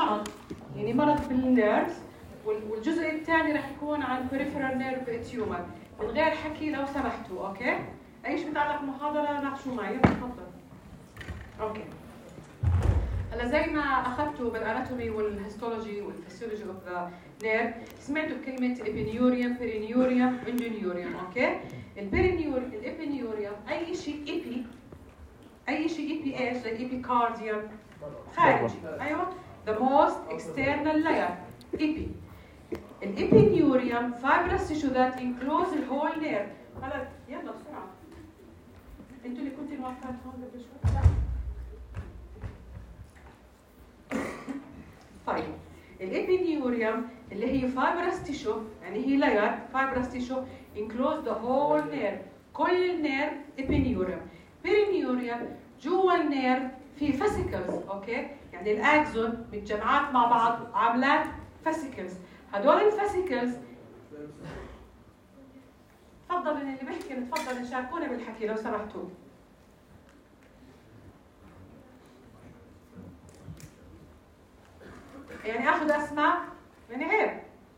مرض، يعني مرض بالنيرفز. والجزء الثاني راح يكون عن peripheral nerve tumor من غير حكي لو سمحتوا. اوكي؟ اي شيء متعلق بالمحاضره ناقشوا معي. تفضل. اوكي. هلا زي ما اخذتوا بالاناتومي والهيستولوجي والفسيولوجي اوف ذا نيرف، سمعتوا كلمه ابينيوريوم، بيرينيوريوم، اندونيوريوم. اوكي؟ الابينيوريوم اي شيء ايبي، اي شيء ايبي ايش؟ زي ايبيكارديوم خارجي. ايوه، the most external layer ايبي. الابينيوريوم fibrous tissue that enclose the whole nerve. هلا يلا بسرعه، انتوا اللي كنتوا الموافقات هون قبل شوي. طيب الابينيوريوم اللي هي fibrous tissue، يعني هي layer fibrous tissue enclose the whole nerve، كل النيرف ابينيوريوم. بيرينيوريوم جوا النيرف في فاسيكلز. اوكي؟ يعني الاكزون متجمعات مع بعض عاملات فاسيكلز. هدول الفاسيكلز، تفضل اللي بيحكي تفضل شاركونا بالحكي لو سمحتوا. يعني اخذ اسماء يعني عيب.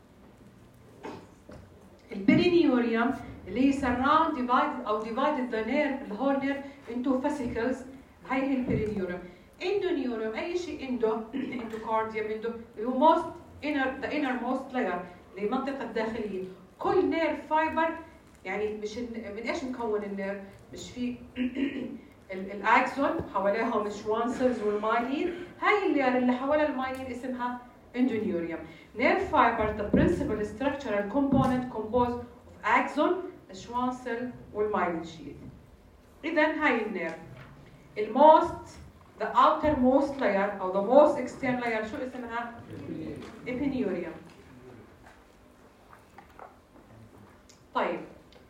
البيرينيوريوم اللي هي surround divided او divided the nerve the whole nerve into fascicles، هاي هي البيرينيوريوم. اندونيوريوم اي شيء اندوكارديوم اللي هو most inner the innermost layer اللي المنطقه الداخليه. كل نيرف فايبر، يعني مش من ايش مكون النيرف؟ مش في الاكسون حواليهم الشوانسلز والمايلين، هاي اللير اللي حوالي المايلين اسمها اندونيوريوم. نيرف فايبر the principal structural component composed of axon, الشوانسل والمايلين شيت. اذا هاي النيرف the outermost layer او the most external layer شو اسمها؟ epineureum. طيب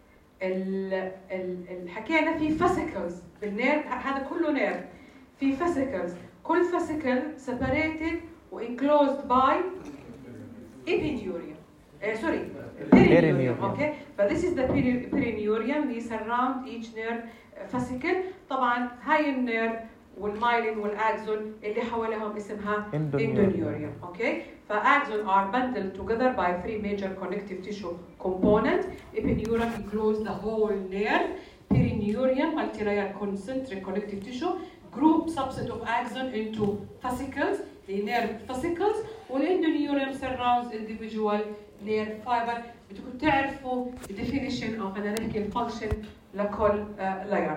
حكينا في fascicles بالنيرف، هذا كله نيرف في fascicles، كل fascicle separated و enclosed by epineureum. sorry perineurium. اوكي؟ ف this is the perineurium اللي surround each nerve fascicle. طبعا هاي النيرف والمايلين والاكزون اللي حواليهم اسمها اندونيوريوم. اوكي؟ فاكزون are bundled together by three major connective tissue component. Epineurium enclose the whole nerve. Perineurium multilayer concentric connective tissue group subset of axon into fascicles, the nerve fascicles. والاندونيوريوم surrounds individual nerve fiber. بدكم تعرفوا definition او خلينا نحكي الفانكشن لكل layer.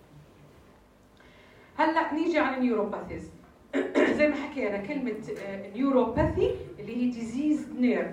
هلا نيجي على النيوروباثيز. زي ما حكينا كلمه نيوروباثي اللي هي ديزيز نيرف،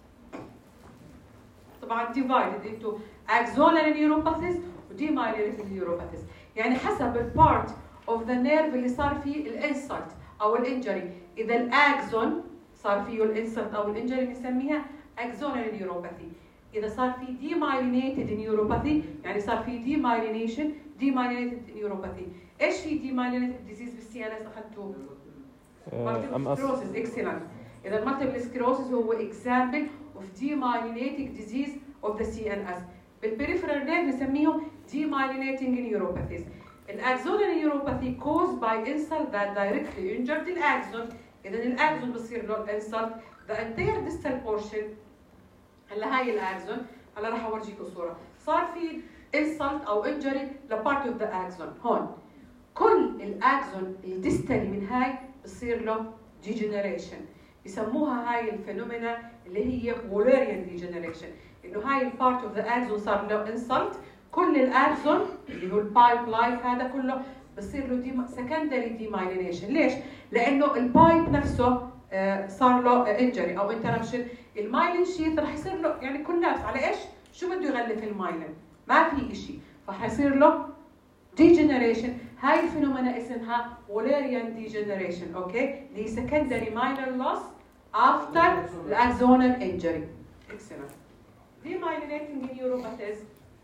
طبعا ديفايدد انتو اكزونال نيوروباثيز وديمايلينيتد نيوروباثيز، يعني حسب البارت اوف ذا نيرف اللي صار فيه الانسلت او الانجري. اذا الاكزون صار فيه الانسلت او الانجري بنسميها اكزونال نيوروباثي. اذا صار في ديمايلينيتد نيوروباثي يعني صار في ديمايلينيشن ديمايلينيتد نيوروباثي. ايش في ديمايلينيتد ديزيز بالسي ان اس اخذتوه؟ مالتيبل سكلروسيس. اكسلنت. اذا المالتيبل سكلروسيس هو اكزامبل اوف ديمايلينيتنج ديزيز اوف ذا سي ان اس. بالبريفرال نيرف نسميهم ديمايلينيتنج نيوروباثيز. الاكزونال نيوروباثي caused by insult that directly injured الاكزون. اذا الاكزون بصير له الانسلت the entire distal portion. هلا هاي الاكزون، هلا راح اورجيكم صوره صار في insult او injury لبارت اوف ذا اكزون. هون كل الاكزون الديستالي من هاي بصير له degeneration. بسموها هاي الفينومينا اللي هي Wallerian degeneration، انه هاي البارت اوف ذا اكزون صار له insult. كل الاكزون اللي هو البايب لايف هذا كله بصير له secondary demyelination. ليش؟ لانه البايب نفسه صار له انجري او انتربشن. المايلين شيث رح يصير له يعني كولابس. على ايش؟ شو بده يغلف المايلين؟ ما في شيء، فحيصير له degeneration. هاي الفينومينا اسمها Wallerian degeneration. اوكي؟ اللي هي secondary minor loss after axonal injury. excellent. demyelinating neuropathies.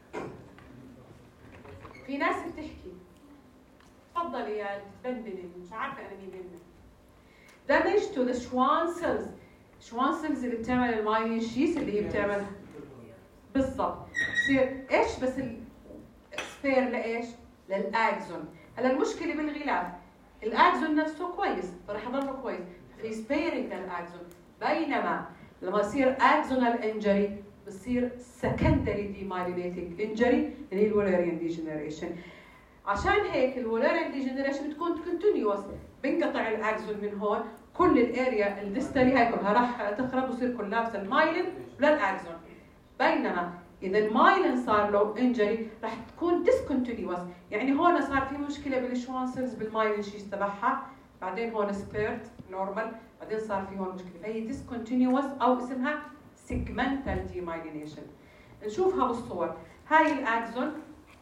في ناس بتحكي تفضلي يا تبندلي، مش عارفه انا مين منك. damage to the Schwann cells. Schwann cells اللي بتعمل المايلين شيث اللي هي بتعمل بالضبط بصير ايش؟ بس سبير لايش؟ للاكزون. هلا المشكله بالغلاف، الاكزون نفسه كويس فرح يضله كويس، في sparing للاكزون. بينما لما يصير axonal injury بصير secondary demyelinating injury اللي هي الولاريان degeneration. عشان هيك الولاريان degeneration بتكون continuous، بنقطع الاكزون من هون، كل الاريا الديستالي هاي كلها راح تخرب ويصير كولابس المايلين للاكزون. بينما اذا المايلين صار له انجري راح تكون discontinuous، يعني هون صار في مشكله بالشوانسلز بالمايلين شيز تبعها، بعدين هون سبيرت نورمال، بعدين صار في هون مشكله، فهي discontinuous او اسمها segmental demyelination. نشوفها بالصور. هاي الاكزون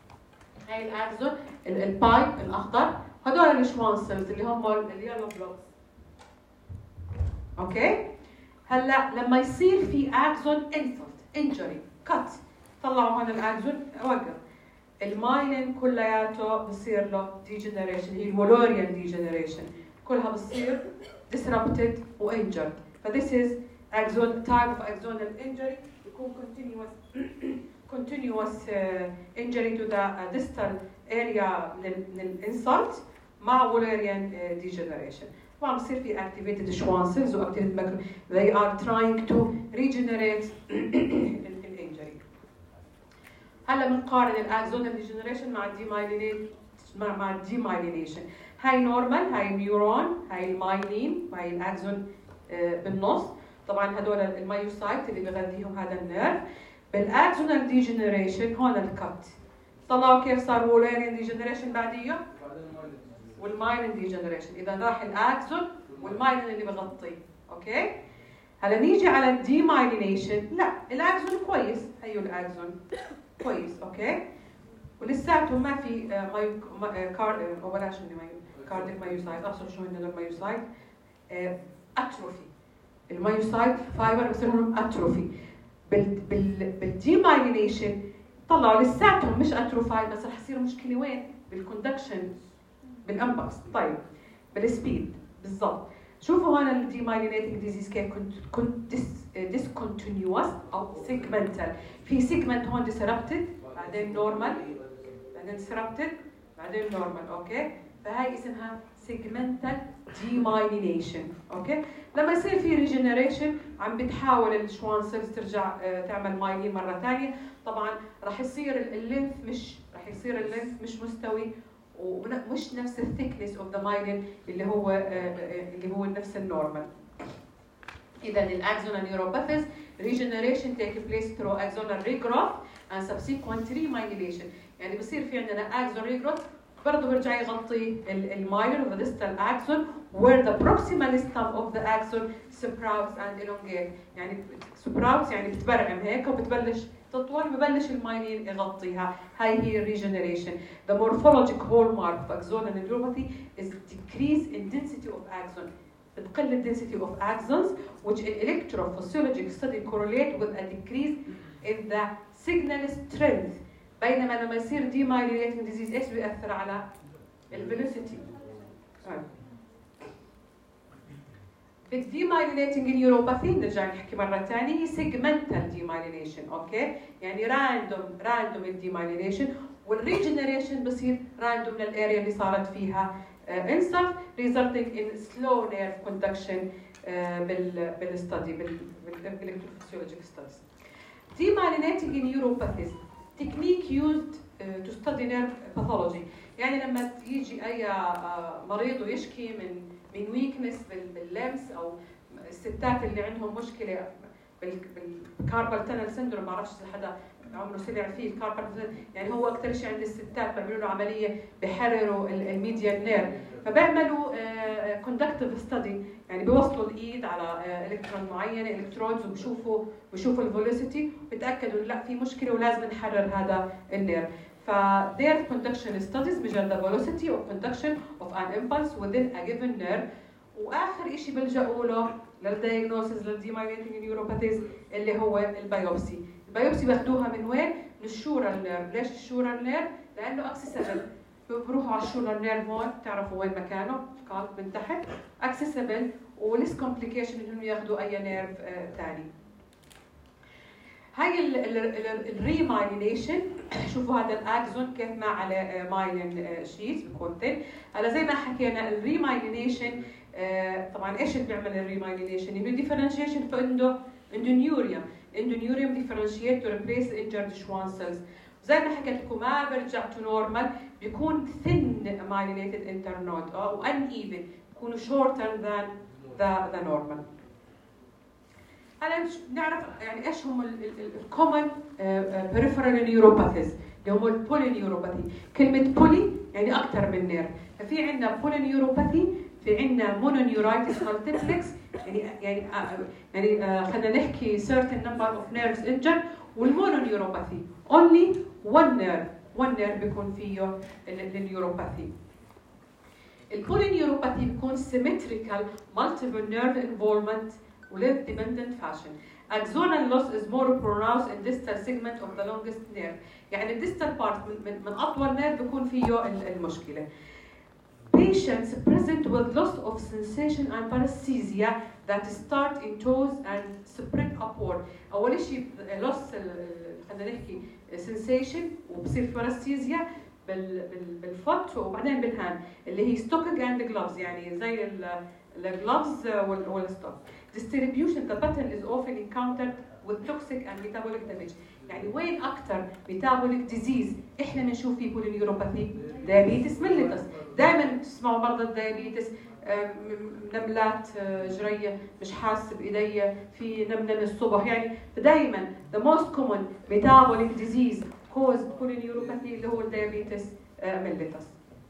البايب الاخضر، هدول الشوانسلز اللي هم اليلو بلوكس. اوكي؟ هلا لما يصير في اكزون انجري كت، طلعوا هون الاكزون، وقف المايلين كلياته بصير له ديجنريشن، هي الولوريان ديجنريشن كلها بصير disrupted وانجرد. فthis is axon type of axonal injury، يكون continuous injury to the distal area للinsult مع Wallerian degeneration. طبعا بصير في activated schwann cells و activated macro، they are trying to regenerate الinjury. هلا بنقارن الاكزونال ديجنريشن مع الديمايلينيشن. هاي نورمال، هاي نيورون، هاي المايلين، وهي الاكزون بالنص. طبعا هدول المايوسايت اللي بغذيهم هذا النيرف. بالاكزونال ديجنريشن هون الكت، طلعوا كيف صار وولاريان ديجنريشن بعديه والمايلين ديجنريشن. اذا راح الاكزون والمايلين اللي بغطيه. اوكي؟ هلا نيجي على الديمايلينيشن، لا الاكزون كويس، هيو الاكزون كويس. اوكي؟ ولساته ما في كارديك مايوسايت، اقصد شو هن المايوسايت؟ اتروفي. المايوسايت فايبر بصير لهم اتروفي. بالديمايلينيشن طلعوا لساتهم مش اتروفاي، بس رح يصير مشكله وين؟ بالكوندكشن، بالامبلس. طيب بالسبيد بالضبط. شوفوا هون الديمايلينيتنج ديزيز كيف كنت ديسكونتينيوس او سيجمنتال. في سيجمنت هون ديسربتد، بعدين نورمال، بعدين disrupted، بعدين نورمال. اوكي؟ فهي اسمها segmental demyelination. اوكي؟ لما يصير في ريجنريشن عم بتحاول الشوان سيلز ترجع تعمل مايلين مره ثانيه، طبعا راح يصير اللينث مش مستوي ومش نفس الثيكنس اوف ذا مايلين اللي هو نفس النورمال. اذا الاكزونال نيوروباثيز regeneration take place through axonal regrowth and subsequent remyelination. يعني بصير في عندنا axon regrowth برضه برجع يغطي المايلين of the distal axon where the proximal stem of the axon sprouts and elongate. يعني sprouts يعني بتبرعم هيك وبتبلش تطول، ببلش المايلين يغطيها. هاي هي regeneration. The morphologic hallmark of axonal neuropathy is decrease in density of axon. بتقل الدنسيتي of axons which in electrophysiologic study correlate with a decrease in the signal strength. بينما لما يصير demyelinating disease ايش بيأثر على الفيلوسيتي؟ بالديمايلينيتنج نيوروباثي نرجع نحكي مره ثانيه هي segmental demyelination. اوكي؟ يعني راندوم الديمايلينيشن، والريجنريشن بصير راندوم للاريا اللي صارت فيها insult resulting in slow nerve conduction بالستدي بالاlectrophysiologic studies. Demyelinating neuropathies technique used to study nerve pathology. يعني لما يجي اي مريض ويشكي من ويكنس باللمس، او الستات اللي عندهم مشكله بالكاربال تانل سندروم، ما بعرفش اذا حدا عمره سمع فيه الكاربال، يعني هو اكثر شيء عند الستات بيعملوا له عمليه بحرروا الميديان نير، فبيعملوا كوندكتيف ستدي، يعني بيوصلوا الايد على الكترون معينه الكترودز وبشوفوا الفيلوسيتي، بتاكدوا لا في مشكله ولازم نحرر هذا النير. ف their conduction studies measure the velocity of conduction of an impulse within a given nerve. واخر شيء بلجأوا له للدايجنوسيس للديمايلينيتنج نيوروباثيز اللي هو البيوبسي. البيوبسي باخذوها من وين؟ من الشورال نيرف. ليش الشورال نيرف؟ لانه اكسسبل، بروحوا على الشورال نيرف هون بتعرفوا وين مكانه، قال من تحت اكسسبل وليس كومبليكيشن انهم ياخذوا اي نيرف ثاني. هاي الريمايلينيشن، شوفوا هذا الاكزون كيف ما على مايلين شيت بيكون ثين. هلا زي ما حكينا الريمايلينيشن طبعا ايش اللي بيعمل الريمايلينيشن؟ انه ديفرنشيشن عنده نيوريوم. نيوريوم ديفرنشيت تو ريبليس انجرد شوان سيلز. زي ما حكيت لكم ما بيرجع تو نورمال، بيكون ثين مايلينيتد انترنود او ان ايفن، بيكونوا شورتر ذان ذا نورمال. هلا نعرف يعني ايش هم الكومن بريفرال نيوروباثيز اللي هم البولي نيوروباثي. كلمه بولي يعني اكثر من نير، ففي عندنا بولي نيوروباثي، في عندنا مونونيورايتس مالتيبلكس، يعني خلينا نحكي certain number of nerves injured. والمونونيوروباثي only one nerve بيكون فيه النيوروباثي. البولينيوروباثي بيكون symmetrical multiple nerve involvement وليف dependent fashion. Axonal loss is more pronounced in distal segment of the longest nerve. يعني الديستال بارت من اطول نيرف بيكون فيه المشكله. Patients present with loss of sensation and paresthesia that start in toes and spread upward. أول شيء loss خلينا نحكي sensation وبصير paresthesia بالفوت وبعدين بالهاند اللي هي stocking and gloves، يعني زي الجلوفز والستوك. Distribution the pattern is often encountered with toxic and metabolic damage. يعني وين أكثر metabolic disease إحنا بنشوف فيه بولينيوروباثي؟ دايابيتس ميليتس. دائما تسمعوا مرضى الدايابيتس نملات جريه، مش حاسه بايدي، في نمله الصبح، يعني دائما the most common metabolic disease caused polyneuropathy اللي هو الدايابيتس ميليتس.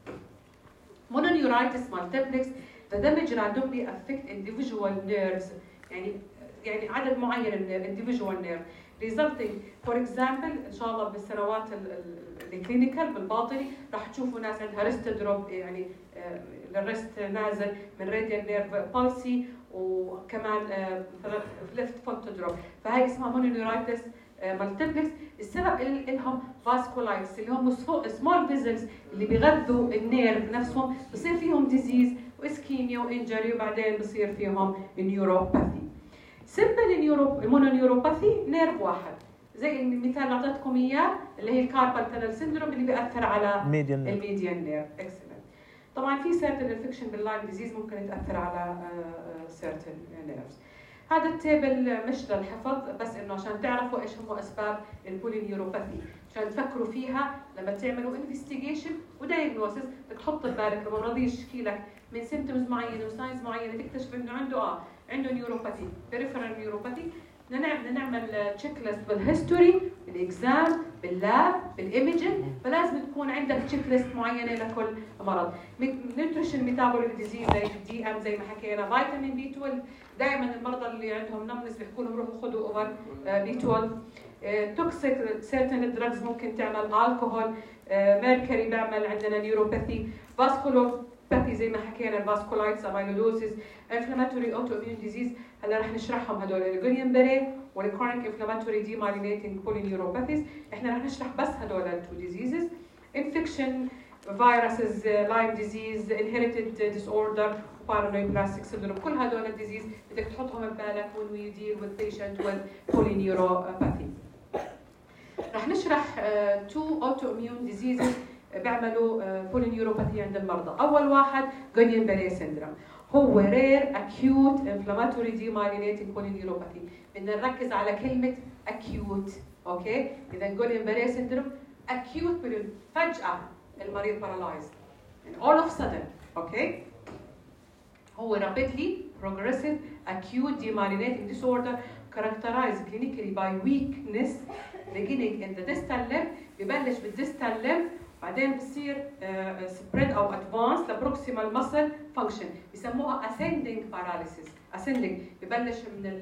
Mononeuritis multiplex the damage randomly affect individual nerves، يعني عدد معين من individual nerve resulting for example ان شاء الله بالسنوات الكلينيكال بالباطني راح تشوفوا ناس عندها ريست دروب، يعني الريست نازل من راديال نيرف بالسي، وكمان ليفت فوت دروب، فهي اسمها مونونيورايتس مالتيبلكس. السبب لهم فاسكولايتس اللي هم سمول فيزلز اللي بيغذوا النيرف نفسهم، بصير فيهم ديزيز واسكيميا وانجري، وبعدين بصير فيهم نيوروباثي. سمبل مونونيوروباثي نيرف واحد، زي المثال اللي اعطيتكم اياه اللي هي الكاربال تانل سيندروم اللي بيأثر على الميديان نيرف. اكسلنت. طبعا في سيرتن انفكشن باللاين ديزيز ممكن تاثر على سيرتن نيرفز. هذا التيبل مش للحفظ، بس انه عشان تعرفوا ايش هم اسباب البولينيوروباثي، عشان تفكروا فيها لما تعملوا انفستيجيشن ودايجنوسيس، بدك تحط ببالك لما مريض يشكي لك من سيمتومز معينه وساينز معينه تكتشف انه عنده نيوروباثي، بريفرال نيوروباثي. بدنا نعمل تشيك ليست بالهيستوري، بالاكزام، باللاب، بالايمجن، فلازم تكون عندك تشيك ليست معينه لكل مرض. نيوتريشن ميتابوليك ديزيز زي الدي ام زي ما حكينا، فيتامين بي 12، دائما المرضى اللي عندهم نمنس بيحكوا لهم روحوا خذوا اوفر بي 12. توكسيك سيرتن دراجز ممكن تعمل، الكحول، ميركوري بيعمل عندنا نيوروباثي، فاسكولوباثي زي ما حكينا، الفاسكولايتس، اميلودوسيس، انفلاماتوري اوتو اميون ديزيز. هلا رح نشرحهم هدول الجوليان بيري والكرونيك انفلاماتوري ديمايلينيتنج بولينيوروباثيز. احنا رح نشرح بس هدول التو ديزيزز. انفكشن فيروسز، لايم ديزيز، انهيرتد ديس اوردر، بارانويبلاستيك سيندروم، كل هدول الديزيز بدك تحطهم ببالك when we deal with patient with polyneuropathy. رح نشرح two autoimmune diseases بيعملوا polyneuropathy عند المرضى. اول واحد جوليان بيري سيندروم، هو rare acute inflammatory demyelinating polyneuropathy. بدنا نركز على كلمة acute، اوكي؟ إذا جوليان بيري سيندروم acute فجأة المريض paralyzed، يعني all of a sudden، اوكي؟ هو rapidly progressive acute demyelinating disorder characterized clinically by weakness beginning in the distal limb. ببلش بالديستال limb بعدين بصير spread او advance لبروكسيمال muscle function، بيسموها ascending paralysis. ascending ببلش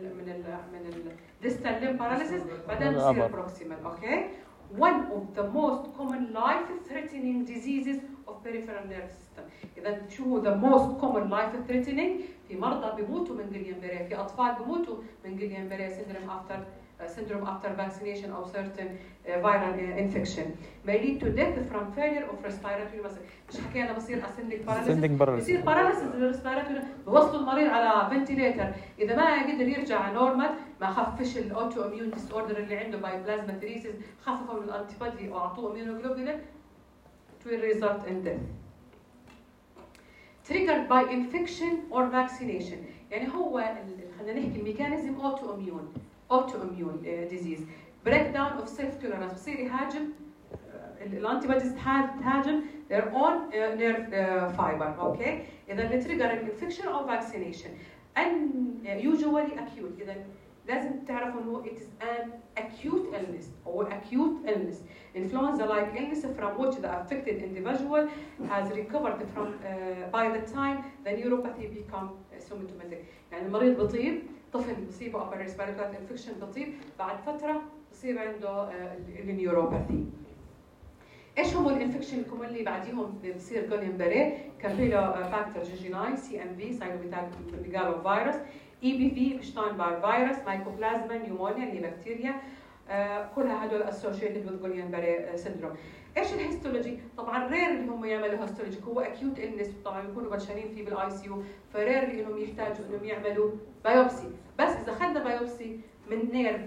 من distal limb paralysis بعدين بصير proximal، اوكي؟ One of the most common life-threatening diseases of peripheral nerve system. إذا شو هو the most common life-threatening؟ في مرضى بيموتوا من جوليان بيري، في أطفال بيموتوا من جوليان بيري syndrome after vaccination or certain viral infection. May lead to death from failure of respiratory muscle. مش حكينا بصير ascending paralysis، بصير paralysis respiratory، بوصلوا المريض على ventilator. إذا ما قدر يرجع نورمال، ما خفش الأوتو إميون ديس أوردر اللي عنده باي بلازمافيريسيس، خففوا من الأنتي بودي وأعطوه إميونوجلوبولين، it will result in death. triggered by infection or vaccination. يعني هو خلينا نحكي الميكانيزم autoimmune disease. breakdown of self tolerance بصير يهاجم الانتي بوديز تهاجم their own nerve fiber. اوكي اذا اللي trigger infection or vaccination and usually acute. اذا لازم تعرفوا انه it is an acute illness or acute illness. Influenza-like illness from which the affected individual has recovered from by the time the neuropathy become symptomatic. يعني المريض بطيب، طفل بصيبه upper respiratory infection بطيب، بعد فتره بصير عنده النيوروباثي. ايش هم الانفكشن الكومن اللي بعديهم بصير جوليان باري؟ كامبيلو فاكتور جيجيناي، سي ام في ساينوميجالو فيروس، اي بي في بشتاين بار فيروس، مايكوبلازما، نيومونيا اللي بكتيريا، كلها هدول اسوشيتد وذ جوليان باري سيندروم. ايش الهيستولوجي؟ طبعا رير اللي هم يعملوا هيستولوجي، هو اكيوت النس طبعا بيكونوا بشرين فيه بالاي سي يو، فرير انهم يحتاجوا انهم يعملوا بايوبسي. بس اذا اخذنا بايوبسي من نيرف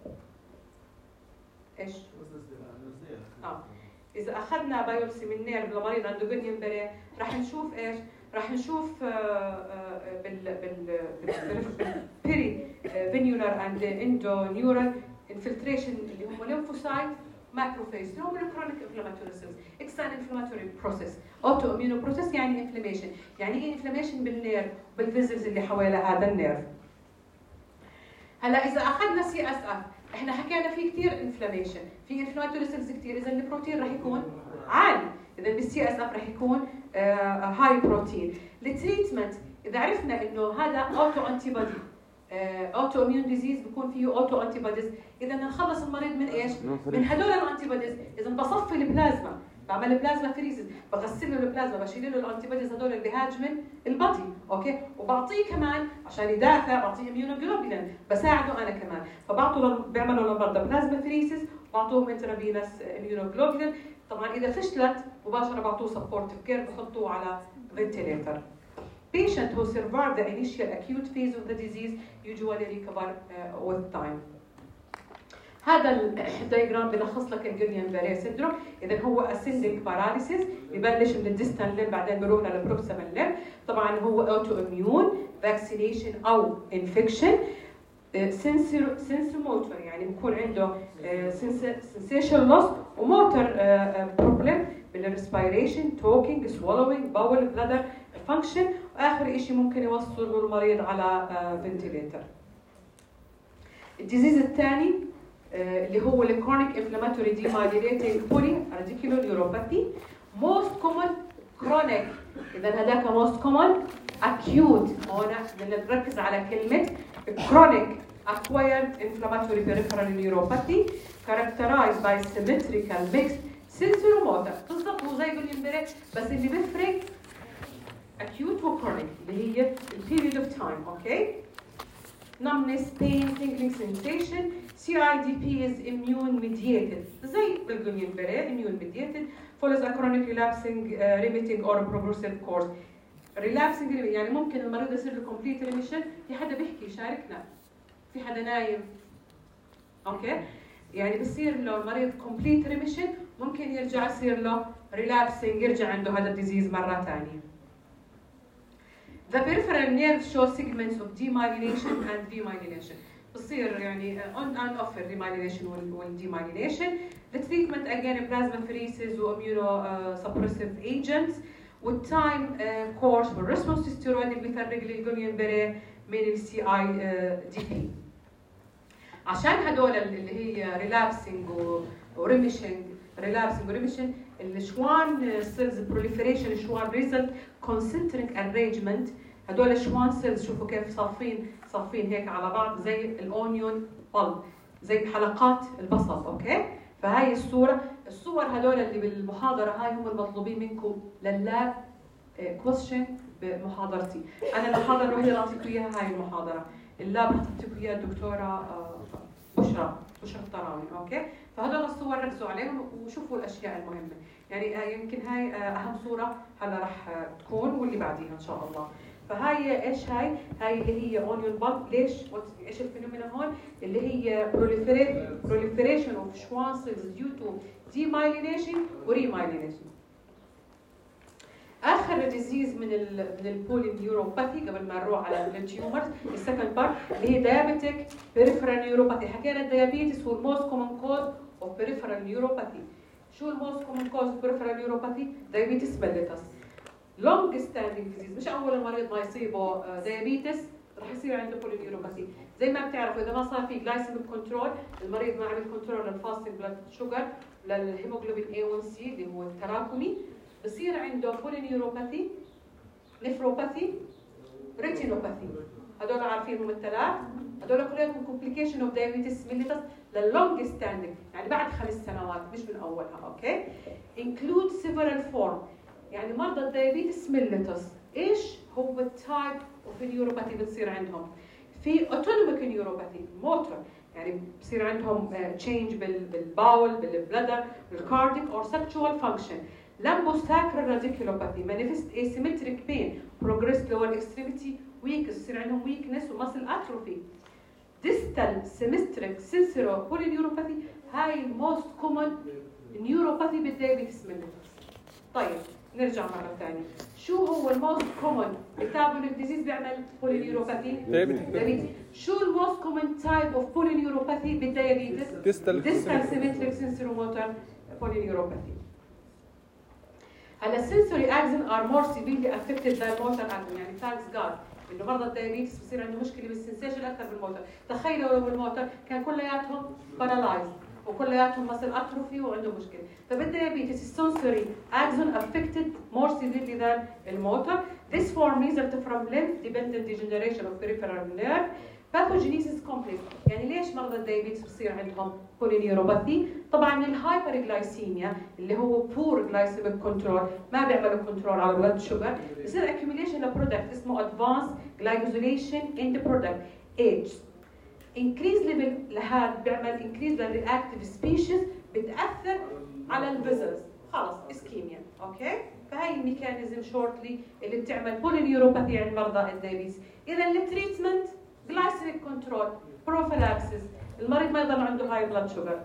ايش؟ إذا أخذنا بايوبسي من نيرف لمريض عنده جوليان باري راح نشوف إيش؟ راح نشوف بالبيري فينيولار أند إندو نيورال انفلتريشن اللي هم ليمفوسايت ماكروفيج اللي هم الكرونيك انفلاماتوري سيلز، اكسترنال انفلاماتوري بروسيس، اوتو اميونو بروسيس يعني انفلاميشن، يعني ايه انفلاميشن بالنيرف بالفيزلز اللي حوالي هذا النيرف. هلا إذا أخذنا سي اس اف احنا حكينا في كثير انفلاميشن، في انفلاماتوري سيلز كثير، اذا البروتين راح يكون عالي، اذا بالسي اس اف راح يكون هاي بروتين. التريتمنت اذا عرفنا انه هذا اوتو انتي بودي اوتو اميون ديزيز بيكون فيه اوتو انتي بوديز، اذا نخلص المريض من ايش؟ من هدول الانتي بوديز. اذا بصفي البلازما، بعمل بلازما فريزز، بغسل له البلازما، بشيل له الانتي بوديز هدول اللي بيهاجمن البطي، اوكي؟ وبعطيه كمان عشان يدافع، بعطيه اميونوجلوبولين، بساعده انا كمان، فبعطوا بيعملوا للمرضى بلازما فريزز وبعطوهم انترافينوس اميونوجلوبولين. طبعا اذا فشلت مباشره بعطوه سبورتيف كير، بحطوه على فنتيليتر. Patient who survive the initial acute phase of the disease usually recover with time. هذا الدايجرام بلخص لك الجوليان باري سيندروم. اذا هو ascending paralysis ببلش من الديستال ليم بعدين بروح للبروكسيمال ليم. طبعا هو اوتو اميون، فاكسينيشن او انفكشن، سنسوموتور يعني بكون عنده سنسيشن لوس وموتور بروبلم بالريسبيريشن، توكينج، سوالوينج، باول، بلادر فانكشن، واخر شيء ممكن يوصل المريض على فنتيليتر. الديزيز الثاني اللي هو الكرونيك انفلاماتوري ديمايليتنج بولي راديكولار نيوروباثي، موست كومن كرونيك، اذا هذاك موست كومن اكيوت. هون بدنا نركز على كلمه كرونيك acquired inflammatory peripheral neuropathy characterized by symmetrical mixed sensorimotor. بالضبط هو زي جوليان باري بس اللي بيفرق acute و chronic اللي هي period of time. اوكي؟ numbness, pain, tingling sensation. CIDP is immune mediated زي بالجوليان باري immune mediated follows a chronic relapsing remitting or progressive course. relapsing يعني ممكن المريض يصير له complete remission. في حدا بيحكي يشاركنا؟ في حدا نايم؟ اوكي؟ يعني بصير له المريض complete remission ممكن يرجع يصير له relapsing، يرجع عنده هذا الديزيز مرة ثانية. The peripheral nerve shows segments of demyelination and demyelination. بصير يعني on and off demyelination والdemyelination. The treatment again plasmapheresis و immunosuppressive agents والtime course والresponse to steroid اللي بيفرق الجوليان باري من CIDP. عشان هدول اللي هي relapsing remission الشوان سيلز بروليفريشن، الشوان ريزلت كونسنتريك ارينجمنت. هدول الشوان سيلز شوفوا كيف صافين هيك على بعض زي الاونيون بل، زي حلقات البصل. اوكي؟ فهاي الصور هدول اللي بالمحاضره هاي هم المطلوبين منكم لللاب كويشن بمحاضرتي. انا المحاضره الوحيده اللي اعطيكم اياها هاي المحاضره، اللاب حطيتكم اياها الدكتوره بشرى الطراوي. اوكي؟ فهدول الصور ركزوا عليهم وشوفوا الاشياء المهمه. يعني يمكن هاي اهم صوره هلا راح تكون واللي بعديها ان شاء الله. فهاي ايش هاي اللي هي اونيون بلب. ليش ايش الفينومينا هون اللي هي proliferation of Schwann cells due to demyelination و remyelination. اخر ديزيز من البولينيوروباثي قبل ما نروح على التيومرز. السكند بارت اللي هي دايابيتيك بيريفرال نيوروباثي. حكينا الديابيتس هو الموست كومن كوز اوف بيريفرال نيوروباثي. شو الموست كومن كوز اوف بيريفرال نيوروباثي؟ دايابيتس ميليتس. لونج ستاندينج ديزيز، مش اول المريض ما يصيبه ديابيتس راح يصير عنده بولينيوروباثي. زي ما بتعرفوا اذا ما صار في جلايسيميك كنترول، المريض ما عمل كنترول للفاستنج بلاد شوجر، للهيموجلوبين A1C اللي هو التراكمي، بصير عنده بولينيوروباثي، نفروباثي، ريتينوباثي. هذول عارفينهم الثلاث، هذول كلهم كومبليكيشن اوف دايابيتس ميليتس لللونج ستاندينج، يعني بعد 5 سنوات مش من اولها. اوكي. include several form، يعني مرضى الدايابيتس ميليتس ايش هو التايب اوف نيوروباثي بتصير عندهم؟ في اوتونوميك نيوروباثي موتور، يعني بصير عندهم تشينج بالباول، بالبلادر، بالكارديك اور سكشوال فانكشن. لامبوساكرال راديكولوباثي مانيفست asymmetric pain progress lower extremity weakness، يصير عندهم weakness ومسل اتروفي. distal symmetric sensory polyneuropathy هاي الموست كومن نيوروباثي بالدايابيتس ميليتس. طيب نرجع مرة ثانية، شو هو الموست كومن ميتابوليك ديزيز بيعمل بولينيوروباثي؟ دايابيتس. شو الموست كومن تايب اوف بولينيوروباثي بالدايابيتس؟ ديستال سيمتريك سنسوريموتور بولينيوروباثي. هلا sensory axon are more severely affected than motor axon، يعني thanks God انه مرضى الدايابيتس بصير عنده مشكله بالسنسيشن اكثر بالموتر. تخيلوا لو الموتر كان كلياتهم بارالايز وكلياتهم مسل اتروفي وعنده مشكله. فبالدايابيتس السنسوري اكزون افكتد مور سيفيرلي ذان الموتر. This form result from length dependent degeneration of peripheral nerve. Pathogenesis complex، يعني ليش مرضى الدايابيتس بصير عندهم بولينيوروباثي؟ طبعا الهايبرغلايسيميا اللي هو بور جلايسيميك كنترول، ما بيعملوا كنترول على بلد شوجر، بصير accumulation لبرودكت اسمه advanced glycosylation in the product age. increase level لهذا بيعمل increase للرياكتيف سبيشيز، بتاثر على الفيزلز، خلص اسكيميا. اوكي، فهي الميكانيزم شورتلي اللي بتعمل بولينيوروباثي عند مرضى الدايابيتس. اذا التريتمنت جلايسيميك كنترول، بروفيلاكسيس، المريض ما يضل عنده هاي بلاد شوجر.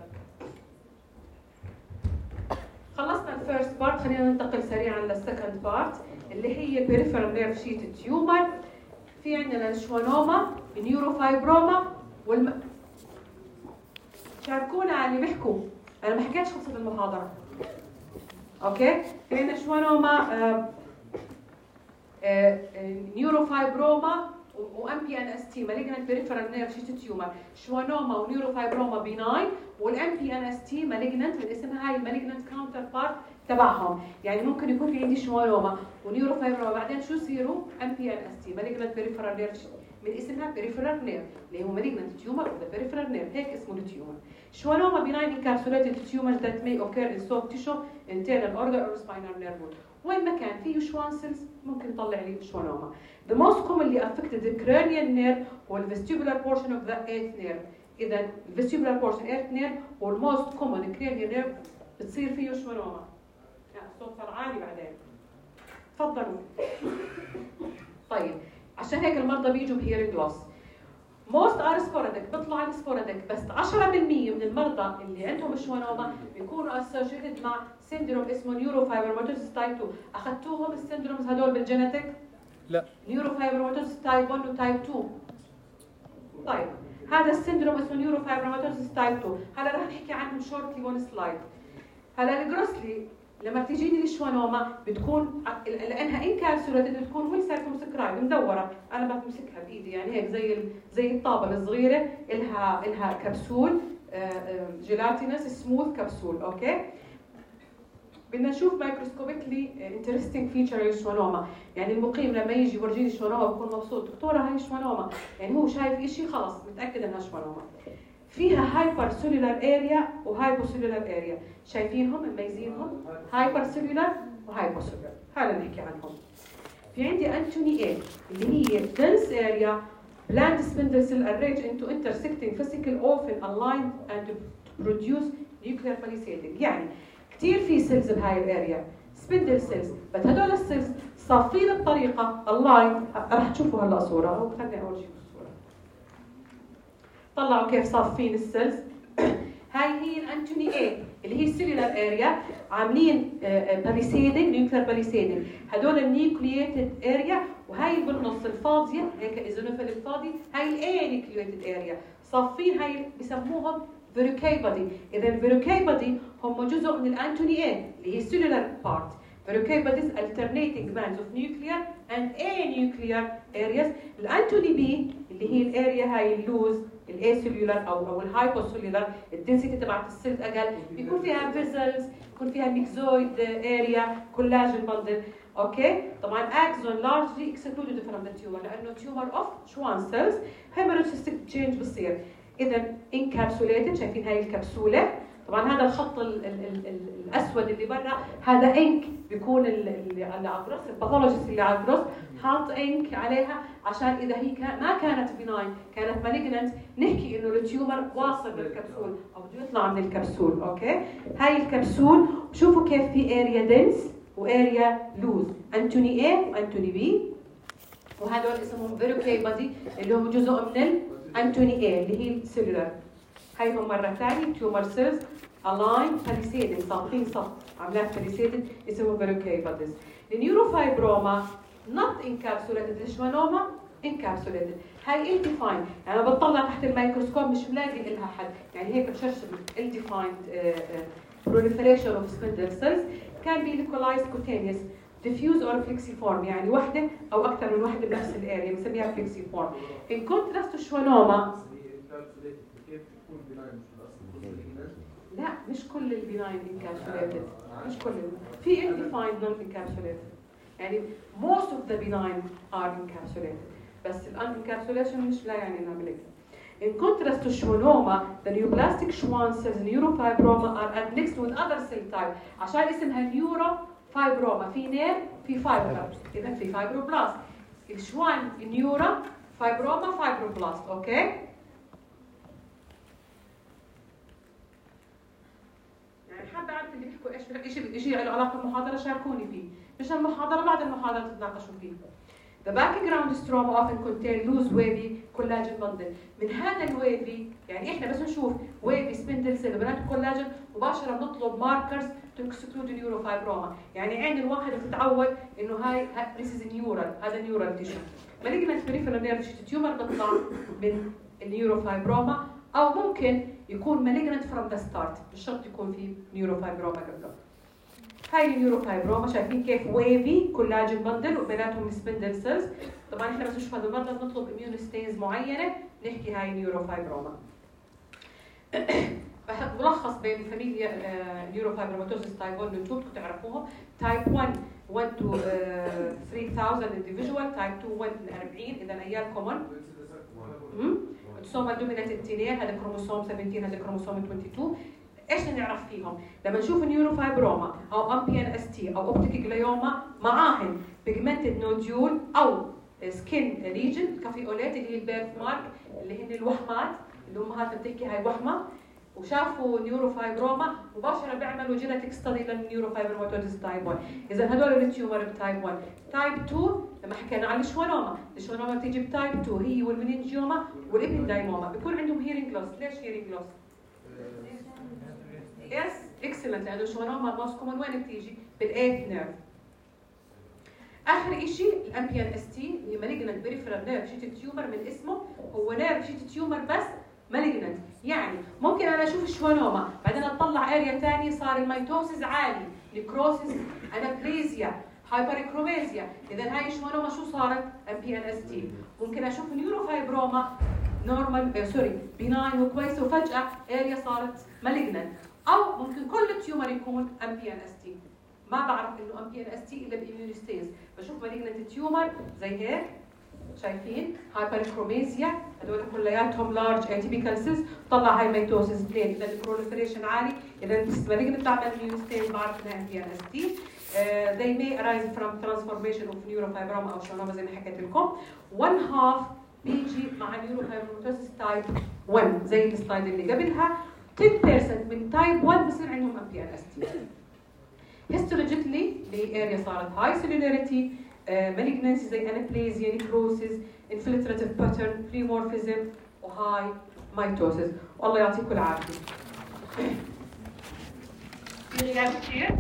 خلصنا الفيرست بارت، خلينا ننتقل سريعا للسكند بارت اللي هي peripheral nerve sheath tumor. في عندنا الشوانوما، نيوروفايبروما، شاركونا على اللي بيحكوا، انا ما حكيتش قصه المحاضره. اوكي، في عندنا شوانوما، نيوروفايبروما وام بي ان اس تي مالجنت بريفرال نيرف شيت تيومر. شوانوما ونيوروفايبروما بيناين، والام بي ان اس تي مالجنت من اسمها هاي المالجنت كاونتر بارت تبعهم. يعني ممكن يكون في عندي شوانوما ونيوروفايبروما بعدين شو يصيروا؟ ام بي ان اس تي مالجنت بريفرال نيرف من اسمها بريفرال نيرف اللي هو مالجنت تيومر اوف ذا بريفرال نيرف، هيك اسمه التيومر. شوانوما بيناين انكابسوليتد tumors that may occur in soft tissue, internal organ or spinal nerve root. وين ما كان فيه شوان سيلز ممكن يطلع لي شوانوما. The most commonly affected the cranial nerve هو vestibular portion of the 8th nerve. إذا vestibular portion 8th nerve هو most common cranial nerve بتصير فيه شوانوما. يعني الصوت صار عالي بعدين. تفضلوا. طيب عشان هيك المرضى بيجوا بهيرنج لوس. most are sporadic، بيطلع سبوراديك، بس 10% من المرضى اللي عندهم شوانوما بيكونوا associated مع سيندروم اسمه نيوروفايبروماتوسيس تايب 2. اخذتوهم السيندرومز هدول بالجينيتيك؟ لا. نيوروفايبروماتوسيس تايب 1 وتايب 2. طيب هذا السيندروم اسمه نيوروفايبروماتوسيس تايب 2، هذا رح نحكي عنه شورتلي ون سلايد. هلا الجروسلي لما بتجيني الشوانوما بتكون لانها انكابسوليتد بتكون وين سايتومسكرايب مدوره، انا بمسكها بايدي يعني هيك زي الطابه الصغيره، الها كبسول جيلاتينس سموث كبسول. اوكي، بدنا نشوف مايكروسكوبيكلي انترستينج فيتشر للشوانوما. يعني المقيم لما يجي يورجيني الشوانوما بكون مبسوط، دكتوره هاي شوانوما، يعني هو شايف شيء خلص متاكد انها شوانوما. فيها هايبر سيلولار اريا وهايبو سيلولار اريا، شايفينهم مميزينهم؟ هايبر سيلولار وهايبو سيلولار، هذا نحكي عنهم. في عندي انتوني اي اللي هي dense area bland spindle cell arranged into intersecting vesicle often aligned and produce nuclear palissading. يعني كثير في سيلز بهاي الاريا سبندل سيلز، بس هدول السيلز صافين بطريقه aligned. راح تشوفوا هلا صوره، او خليني اورجيكم الصوره. طلعوا كيف صافين السيلز. هاي عاملين انتوني A اللي هي السيلولار اريا، عاملين باليسيدنج، نيوكلير باليسيدنج، هدول النيوكلييتد اريا، وهي اللي بالنص الفاضيه هيك ايزونوفيل الفاضي، هاي الاي نيوكلييتد اريا، صافين هاي بسموهم فيروكاي بادي. اذا الفيروكاي بادي هم جزء من الانتوني A اللي هي السيلولار بارت. Verrucai bodies alternating bands of nuclear and anuclear areas. الانتوني بي اللي هي الاريا هاي اللوز الاسيلولار او الهايبوسيلولار، الدنسيتي تبعت السيلز اقل، بيكون فيها فيزلز، بيكون فيها ميكزويد اريا، كولاجين بندل. اوكي، طبعا اكزون لارجلي اكسكلودد فروم ذا تيومر لانه تيومر اوف شوان سيلز، هيموريجستيك تشينج بتصير. اذا انكابسوليتد، شايفين هاي الكبسوله، طبعا هذا الخط الاسود اللي برا هذا انك، بيكون اللي على الجروس الباثولوجيست اللي على الجروس حاط انك عليها عشان اذا هي ما كانت بناين كانت مالجننت نحكي انه التيومر واصل للكبسول او بده يطلع من الكبسول. اوكي، هاي الكبسول شوفوا كيف في اريا دنس واريا لوز، انتوني A وانتوني B، وهدول اسمهم فيروكاي بادي اللي هم جزء من الانتوني A اللي هي السيلولار. هايهم مرة ثانية تيومر سيلز الاين باليسيدنج، صافين صف عملات باليسيدنج اسمه فيروكاي باديز. النيوروفايبروما نوت انكابسوليتد، الشوانوما انكابسوليتد، هاي الديفايند، يعني انا بطلع تحت الميكروسكوب مش ملاقي لها حد، يعني هيك بشرشر الديفايند proliferation of spindle cells can be localized cutaneous diffuse or flexiform، يعني وحده او اكثر من وحده بنفس الاريا بنسميها flexiform. in contrast الشوانوما لا مش كل البناين انكابسوليتد، مش كل في undefined non encapsulated، يعني most of the benign are encapsulated، بس ال unencapsulation مش لا يعني انها مالجنت. In contrast to schwannoma, the neoplastic Schwann cells neurofibroma are admixed with other cell type. عشان اسمها neurofibroma، في نير في فايبر، اذا في فايبروبلاست. الشوان نيورا فايبروما فايبروبلاست. اوكي، حابة أعرف اللي بيحكوا إيش له علاقة بالمحاضرة شاركوني فيه، مش المحاضرة بعد المحاضرة تتناقشوا فيه. The background stroma often contain loose wavy collagen bundle. من هذا الويفي يعني إحنا بس نشوف wavy spindle cell بنات كولاجين مباشرة بنطلب markers to exclude neurofibroma، يعني عين الواحد بتتعود إنه هاي this is neural، هذا neural tissue. malignant peripheral nerve tumor بتطلع من النيوروفايبروما، أو ممكن يكون malignant from the start، مش شرط يكون في نيوروفايبروما قبله. هاي النيوروفايبروما شايفين كيف ويفي كولاجين بندل وبيناتهم سبندل سيلز. طبعا احنا بس نشوف هذا المرضى بنطلب اميون ستينز معينه نحكي هاي نيوروفايبروما. ملخص بين الفاميليا نيوروفايبروماتوزيس تايب 1 و 2 بدكم تعرفوهم. تايب 1 to 3000 individual، تايب 2 1 ل 40، اذا ايال كومن. السوما دومينانت التنين، هذا كروموسوم 17 هذا كروموسوم 22. ايش نعرف فيهم؟ لما نشوف نيوروفايبروما او MPNST او اوبتيك جلايوما معاهن بيجمنتد نوديول او سكين ليجن كافيولات اللي هي البيرث مارك اللي هن الوحمات اللي امهاتنا بتحكي هاي وحمه، وشافوا نيوروفايبروما مباشره بيعملوا جينيتك ستدي للنيوروفايبروماتوزيس تايب 1. اذا هدول التيومر بتايب 1. تايب 2 لما حكينا عن الشوانوما، الشوانوما بتيجي بتايب 2 هي والمننجيوما والابندايموما، بيكون عندهم هيرنج لوس. ليش هيرنج لوس؟ يس اكسلنت، لانه الشوانوما موست كومن وين بتيجي؟ بالايث نيرف. اخر شيء الام بي ان اس تي اللي مالجنت بريفرال نيرف شيت تيومر، من اسمه هو نيرف شيت تيومر بس مالجنت، يعني ممكن انا اشوف الشوانوما بعدين اطلع اريا ثانيه صار الميتوسيس عالي، نيكروسيس، انابليزيا، هايبركروميزيا، اذا هاي الشوانوما شو صارت؟ ام بي ان اس تي. ممكن اشوف نيوروفايبروما نورمال بيناين وكويسه وفجاه اريا صارت مالجنت، او ممكن كل التيومر يكون ام بي ان اس تي. ما بعرف انه ام بي ان اس تي الا باميونستيز، بشوف مالجنت تيومر زي هيك شايفين هايبركروميزيا، هذول كلياتهم لارج اتيبيكال سيلز، طلع هاي ميتوسيس اثنين، اذا البروليفريشن عالي، اذا مالجنت تعمل اميونستيز بعرف انها ام بي ان اس تي. they may arise from transformation of neurofibroma او شوانوما زي ما حكيت لكم. 1/2 بيجي مع نيوروفايبروماتوزيس تايب 1 زي السلايد اللي قبلها. 10% من تايب 1 بصير عندهم ام بي ان اس تي. هيستولوجيكلي الاريا صارت هاي سيلولاريتي، مالجنسي زي انابليزيا، نيكروسيس، انفلتراتيف باترن، بريمورفيزم، وهاي مايتوسيس. والله يعطيكم العافيه. في غياب كتير